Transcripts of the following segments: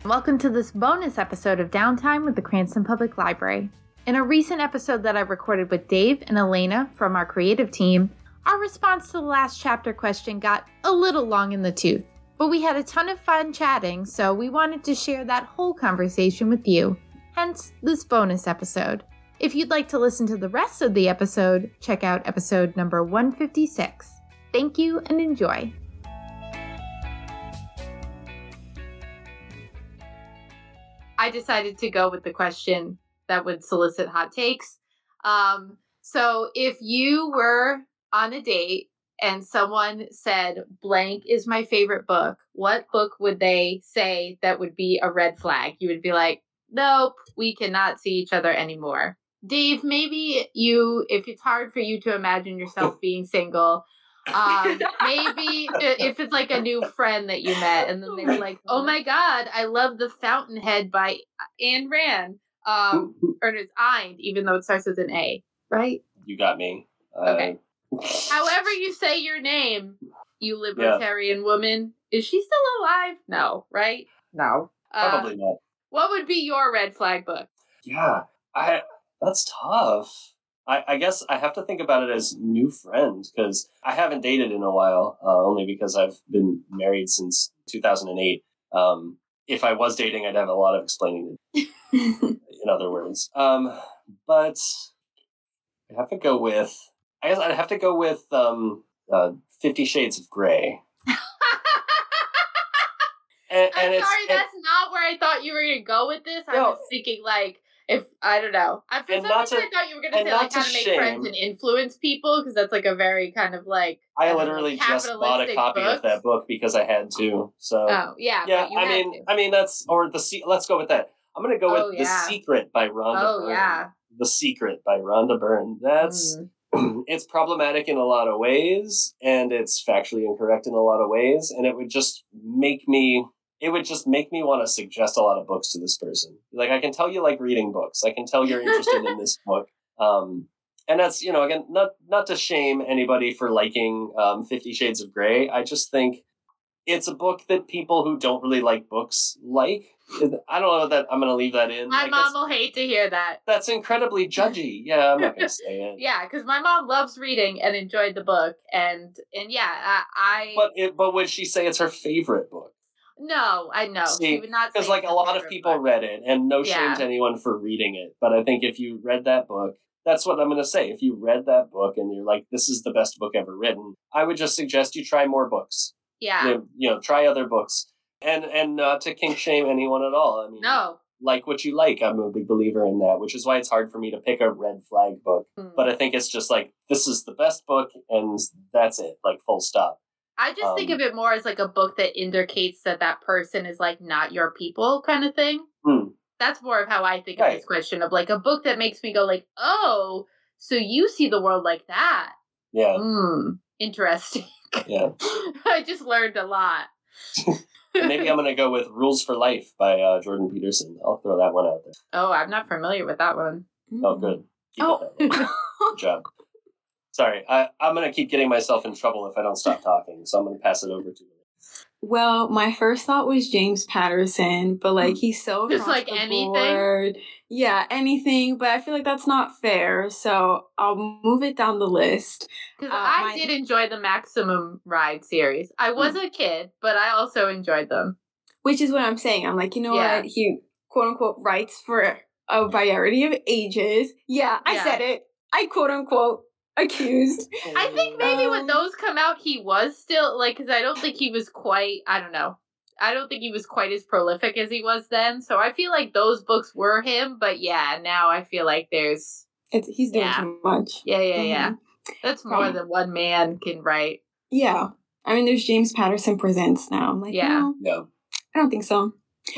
Welcome to this bonus episode of Downtime with the Cranston Public Library. In a recent episode that I recorded with Dave and Elena from our creative team, our response to the last chapter question got a little long in the tooth. But we had a ton of fun chatting, so we wanted to share that whole conversation with you. Hence, this bonus episode. If you'd like to listen to the rest of the episode, check out episode number 156. Thank you and enjoy. I decided to go with the question that would solicit hot takes. So if you were on a date and someone said, blank is my favorite book, what book would they say that would be a red flag? You would be like, nope, we cannot see each other anymore. Dave, maybe if it's hard for you to imagine yourself being single, maybe if it's like a new friend that you met and then they were like, oh my God, I love The Fountainhead by Ayn Rand. Or it's Eind, even though it starts with an A, right? You got me. Okay. However you say your name, you libertarian woman. Is she still alive? No, right? No. Probably not. What would be your red flag book? Yeah, that's tough. I guess I have to think about it as new friends because I haven't dated in a while, only because I've been married since 2008. If I was dating, I'd have a lot of explaining to do, in other words. But I have to go with, I guess I'd have to go with 50 Shades of Grey. I'm sorry, that's not where I thought you were going to go with this. I was thinking I don't know. For some reason, I thought you were going to say how to make friends and influence people, because that's like a very kind of like... I literally just bought a copy of that book because I had to. So yeah. I mean that's let's go with that. I'm going to go with The Secret by Rhonda Byrne. Yeah. The Secret by Rhonda Byrne. That's it's problematic in a lot of ways, and it's factually incorrect in a lot of ways, and it would just make me want to suggest a lot of books to this person. Like, I can tell you like reading books. I can tell you're interested in this book. And that's, again, not to shame anybody for liking 50 Shades of Grey. I just think it's a book that people who don't really like books like. I don't know that I'm going to leave that in. My mom will hate to hear that. That's incredibly judgy. Yeah, I'm not going to say it. Yeah, because my mom loves reading and enjoyed the book. And yeah, But would she say it's her favorite book? No, I know. See, she would not, because like a lot of people read it, and no shame to anyone for reading it. But I think if you read that book, that's what I'm going to say. If you read that book and you're like, this is the best book ever written, I would just suggest you try more books. Yeah. Try other books. And not to kink shame anyone at all. I mean, no. Like what you like. I'm a big believer in that, which is why it's hard for me to pick a red flag book. But I think it's just like, this is the best book, and that's it. Like, full stop. I just think of it more as like a book that indicates that person is like not your people kind of thing. That's more of how I think of this question, of like a book that makes me go like, oh, so you see the world like that. Yeah. Interesting. Yeah. I just learned a lot. Maybe I'm going to go with Rules for Life by Jordan Peterson. I'll throw that one out there. Oh, I'm not familiar with that one. Oh, good. Good job. Sorry, I'm going to keep getting myself in trouble if I don't stop talking, so I'm going to pass it over to you. Well, my first thought was James Patterson, but like he's so just like anything. Board. Yeah, anything, but I feel like that's not fair, so I'll move it down the list. Because I did enjoy the Maximum Ride series. I was a kid, but I also enjoyed them. Which is what I'm saying. I'm like, what? He quote unquote writes for a variety of ages. Yeah, I said it. I quote unquote accused. I think maybe when those come out, he was still like, because I don't think he was quite, I don't know. I don't think he was quite as prolific as he was then. So I feel like those books were him. But yeah, now I feel like he's doing too much. Yeah. That's more than one man can write. Yeah. I mean, there's James Patterson Presents now. I'm like, no, I don't think so.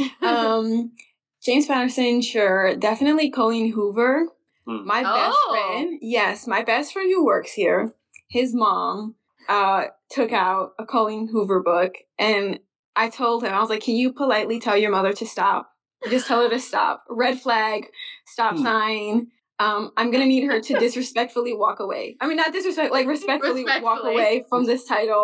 James Patterson, sure. Definitely Colleen Hoover. My best friend, my best friend who works here, his mom took out a Colleen Hoover book, and I told him, I was like, can you politely tell your mother to stop? Just tell her to stop. Red flag, stop sign. I'm going to need her to disrespectfully walk away. I mean, not disrespect, like respectfully walk away from this title.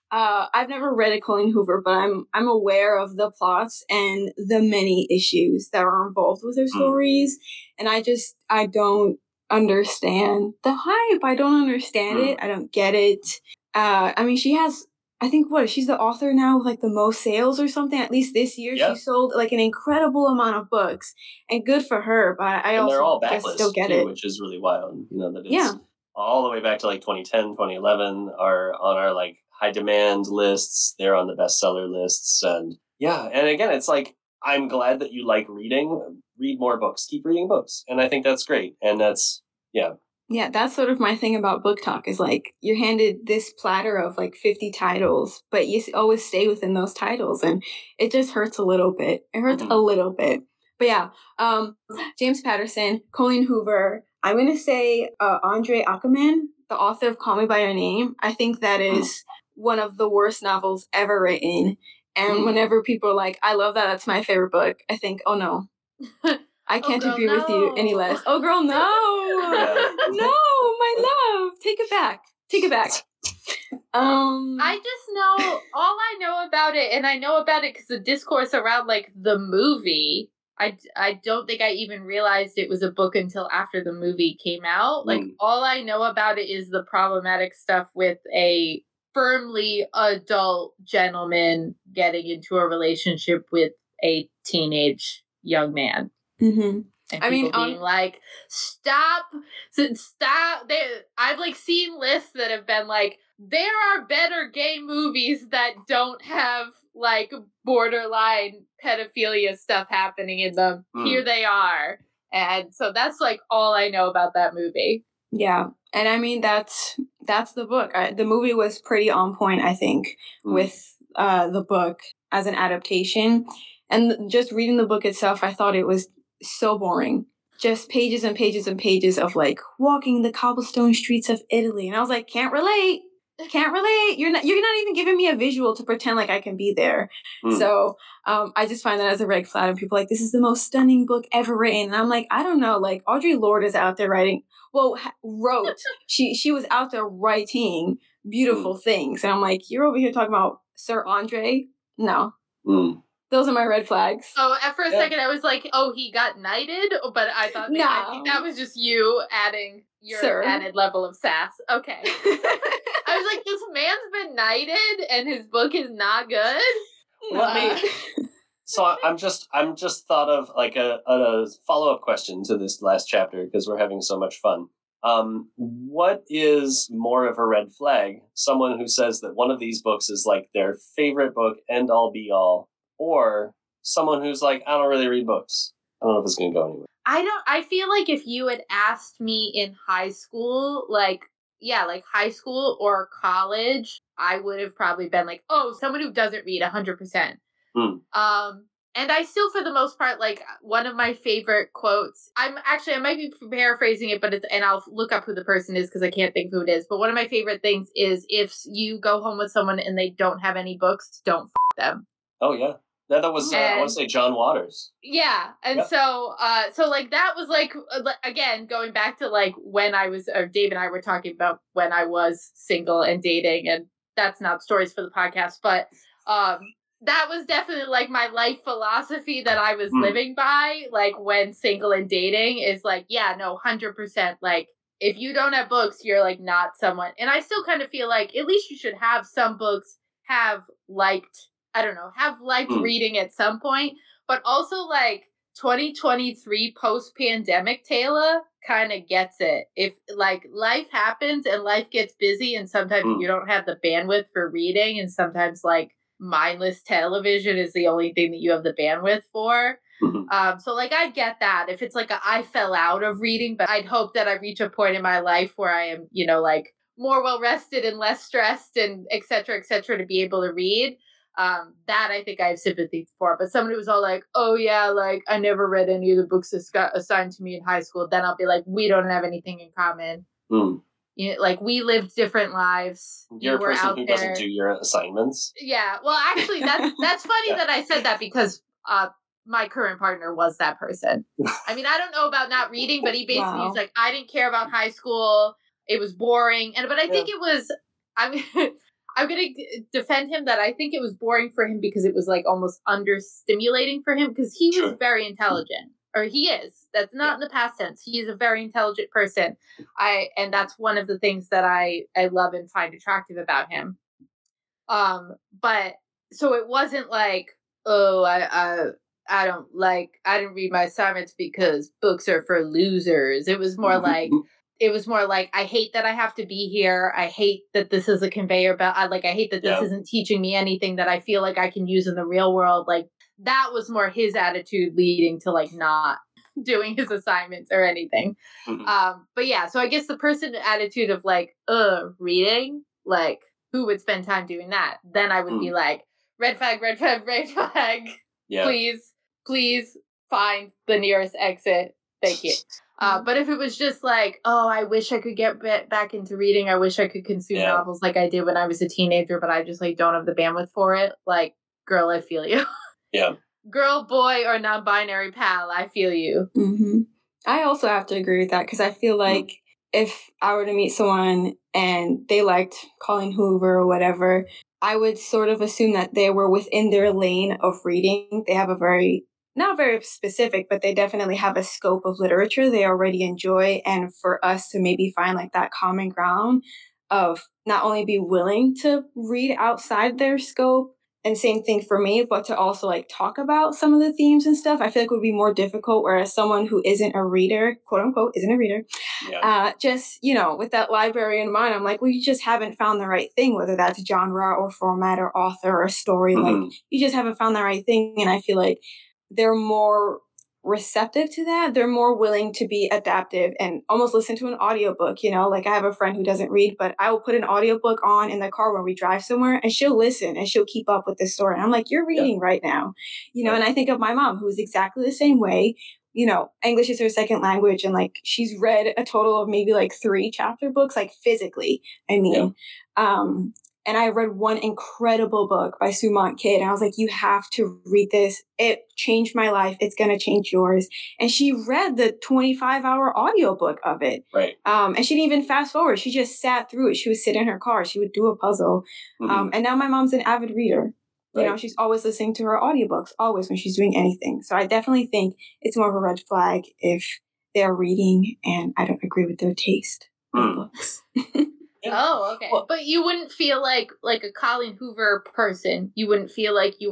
I've never read a Colleen Hoover, but I'm aware of the plots and the many issues that are involved with her stories, and I don't understand the hype. I don't understand it. I don't get it. I mean, she has, I think, she's the author now with like the most sales or something. At least this year, she sold like an incredible amount of books, and good for her. But I also they're all just don't get too, it, which is really wild. You know that it's all the way back to like 2010, 2011 are on our like high demand lists. They're on the bestseller lists, and and again, it's like I'm glad that you like reading. Read more books. Keep reading books, and I think that's great. And that's Yeah, that's sort of my thing about book talk is like you're handed this platter of like 50 titles, but you always stay within those titles, and it just hurts a little bit. It hurts a little bit. But yeah, James Patterson, Colleen Hoover, I'm going to say Andre Ackerman, the author of Call Me By Your Name. I think that is one of the worst novels ever written. And whenever people are like, I love that, that's my favorite book, I think, oh no. I can't agree with you any less. Oh, girl, no. No, my love. Take it back. Take it back. I just know, all I know about it, and I know about it because the discourse around, like, the movie, I don't think I even realized it was a book until after the movie came out. Like, all I know about it is the problematic stuff with a firmly adult gentleman getting into a relationship with a teenage young man. Mm-hmm. And people being like, stop. I've like seen lists that have been like, there are better gay movies that don't have like borderline pedophilia stuff happening in them. Here they are. And so that's like all I know about that movie. Yeah. And I mean, that's the book. The movie was pretty on point, I think, with the book as an adaptation. And just reading the book itself, I thought it was so boring. Just pages and pages and pages of like walking the cobblestone streets of Italy. And I was like, can't relate. You're not even giving me a visual to pretend like I can be there. So I just find that as a red flag, and people are like, this is the most stunning book ever written. And I'm like, I don't know, like Audre Lorde is out there wrote. She was out there writing beautiful things. And I'm like, you're over here talking about Sir Andre? No. Those are my red flags. Oh, for a second I was like, oh, he got knighted? But I thought I think that was just you adding your added level of sass. Okay. I was like, this man's been knighted and his book is not good? So I'm just thought of like a follow-up question to this last chapter because we're having so much fun. What is more of a red flag? Someone who says that one of these books is like their favorite book, end all be all, or someone who's like, I don't really read books. I don't know if it's going to go anywhere. I feel like if you had asked me in high school, like high school or college, I would have probably been like, oh, someone who doesn't read 100%. And I still, for the most part, like one of my favorite quotes, I might be paraphrasing it, and I'll look up who the person is because I can't think who it is. But one of my favorite things is if you go home with someone and they don't have any books, don't f them. Oh, yeah. That was, I want to say John Waters. Yeah. And so like that was like, again, going back to like when Dave and I were talking about when I was single and dating, and that's not stories for the podcast, but, that was definitely like my life philosophy that I was living by, like when single and dating is like, 100%. Like if you don't have books, you're like not someone. And I still kind of feel like at least you should have some books, have liked reading at some point, but also like 2023 post-pandemic Taylor kind of gets it. If like life happens and life gets busy and sometimes you don't have the bandwidth for reading, and sometimes like mindless television is the only thing that you have the bandwidth for. So like I get that if it's like I fell out of reading, but I'd hope that I reach a point in my life where I am, like more well rested and less stressed and et cetera, to be able to read. That I think I have sympathy for. But someone who's all like, oh yeah, like I never read any of the books that got assigned to me in high school, then I'll be like, we don't have anything in common. Like we lived different lives. You're a person who doesn't do your assignments. Yeah. Well, actually, that's funny that I said that because my current partner was that person. I mean, I don't know about not reading, but he basically was like, I didn't care about high school. It was boring. But I think it was, I mean, I'm going to defend him that I think it was boring for him because it was like almost understimulating for him because he was very intelligent. Or he is. That's not in the past tense. He is a very intelligent person. And that's one of the things that I love and find attractive about him. But so it wasn't like, oh, I didn't read my assignments because books are for losers. It was more like, I hate that I have to be here. I hate that this is a conveyor belt. I hate that this isn't teaching me anything that I feel like I can use in the real world. Like, that was more his attitude leading to like not doing his assignments or anything. But yeah, so I guess the person attitude of like, reading, like, who would spend time doing that? Then I would be like, red flag, red flag, red flag. Yeah. Please find the nearest exit. Thank you. But if it was just like, oh, I wish I could get back into reading. I wish I could consume novels like I did when I was a teenager, but I just like don't have the bandwidth for it. Like, girl, I feel you. Yeah. Girl, boy, or non-binary pal, I feel you. Mm-hmm. I also have to agree with that because I feel like if I were to meet someone and they liked Colleen Hoover or whatever, I would sort of assume that they were within their lane of reading. They have not very specific, but they definitely have a scope of literature they already enjoy. And for us to maybe find like that common ground of not only be willing to read outside their scope, and same thing for me, but to also like talk about some of the themes and stuff, I feel like would be more difficult. Whereas someone who isn't a reader, quote unquote, isn't a reader, just, with that library in mind, I'm like, well, you just haven't found the right thing, whether that's genre or format or author or story. Like, you just haven't found the right thing. And I feel like they're more receptive to that. They're more willing to be adaptive and almost listen to an audiobook, like I have a friend who doesn't read, but I will put an audiobook on in the car when we drive somewhere and she'll listen and she'll keep up with the story. And I'm like, you're reading right now, and I think of my mom who's exactly the same way. English is her second language and like she's read a total of maybe like 3 chapter books, like physically. And I read one incredible book by Sumant Kidd. And I was like, you have to read this. It changed my life. It's going to change yours. And she read the 25-hour audiobook of it. Right. And she didn't even fast forward. She just sat through it. She would sit in her car. She would do a puzzle. And now my mom's an avid reader. She's always listening to her audiobooks, always when she's doing anything. So I definitely think it's more of a red flag if they're reading and I don't agree with their taste of books. Oh, okay. Well, but you wouldn't feel like a Colleen Hoover person. You wouldn't feel like you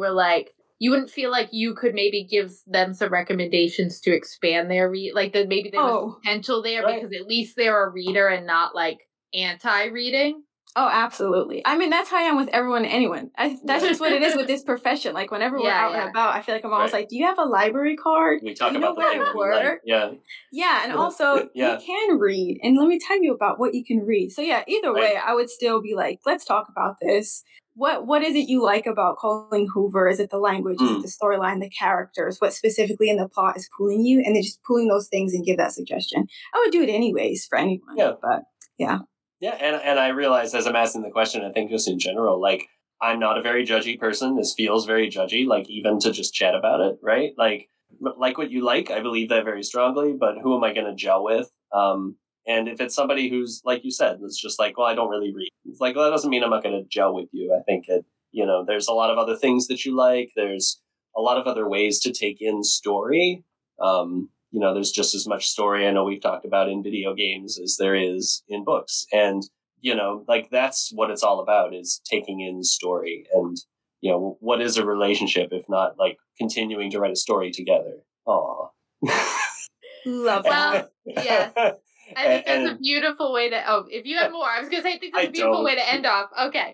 could maybe give them some recommendations to expand their like that maybe there was potential there because at least they're a reader and not like anti-reading. Oh, absolutely. I mean, that's how I am with everyone and anyone. That's just what it is with this profession. Like, whenever we're out and about, I feel like I'm always like, do you have a library card? We talk about where I work? Yeah, and also, you can read. And let me tell you about what you can read. So, yeah, either way, I would still be like, let's talk about this. What is it you like about Colleen Hoover? Is it the language? Is it the storyline, the characters? What specifically in the plot is pulling you? And then just pulling those things and give that suggestion. I would do it anyways for anyone. Yeah. But, yeah. Yeah, and I realize as I'm asking the question, I think just in general, like, I'm not a very judgy person. This feels very judgy, like, even to just chat about it, right? Like what you like, I believe that very strongly, but who am I going to gel with? And if it's somebody who's, like you said, it's just like, well, I don't really read. It's like, well, that doesn't mean I'm not going to gel with you. I think that, there's a lot of other things that you like. There's a lot of other ways to take in story. There's just as much story I know we've talked about in video games as there is in books. And, like that's what it's all about is taking in story. And, what is a relationship if not like continuing to write a story together? Aw. Love that. Yeah. I think that's a beautiful way to, if you have more, I was going to say, I think that's a beautiful way to end off. Okay.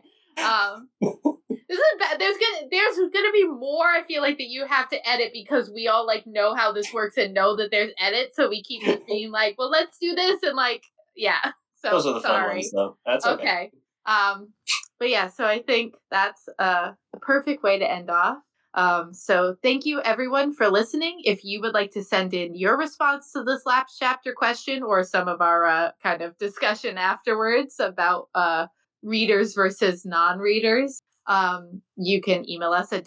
There's gonna be more. I feel like that you have to edit because we all like know how this works and know that there's edits, so we keep just being like, well, let's do this and like, yeah. So those are the fun ones, though. That's okay. But yeah, so I think that's a perfect way to end off. So thank you everyone for listening. If you would like to send in your response to this last chapter question or some of our kind of discussion afterwards about readers versus non-readers, you can email us at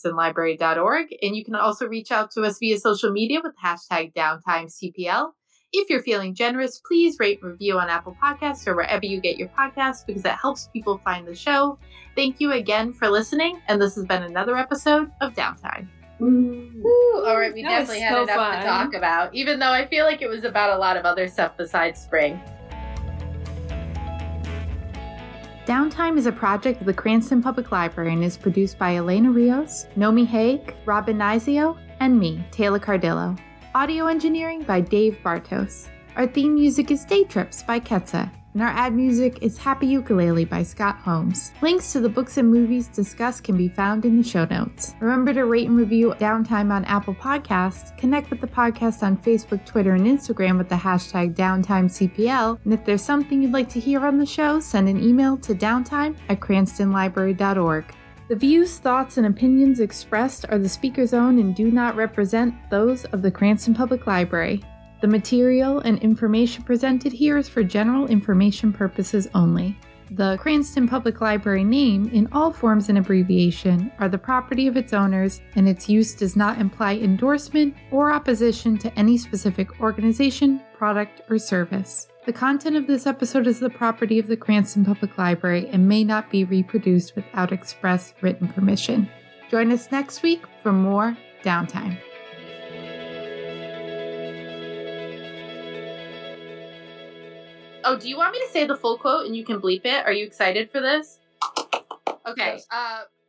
downtime@cranstonlibrary.org, and you can also reach out to us via social media with #DowntimeCPL. If you're feeling generous, please rate and review on Apple Podcasts or wherever you get your podcasts because that helps people find the show. Thank you again for listening, and this has been another episode of Downtime. Ooh, all right, we definitely had enough to talk about, even though I feel like it was about a lot of other stuff besides spring. Downtime is a project of the Cranston Public Library and is produced by Elena Rios, Nomi Haig, Robin Nizio, and me, Taylor Cardillo. Audio engineering by Dave Bartos. Our theme music is Day Trips by Ketsa, and our ad music is Happy Ukulele by Scott Holmes. Links to the books and movies discussed can be found in the show notes. Remember to rate and review Downtime on Apple Podcasts, connect with the podcast on Facebook, Twitter, and Instagram with the hashtag DowntimeCPL, and if there's something you'd like to hear on the show, send an email to downtime@cranstonlibrary.org. The views, thoughts, and opinions expressed are the speaker's own and do not represent those of the Cranston Public Library. The material and information presented here is for general information purposes only. The Cranston Public Library name, in all forms and abbreviation, are the property of its owners, and its use does not imply endorsement or opposition to any specific organization, product, or service. The content of this episode is the property of the Cranston Public Library and may not be reproduced without express written permission. Join us next week for more Downtime. Oh, do you want me to say the full quote and you can bleep it? Are you excited for this? Okay. Yes.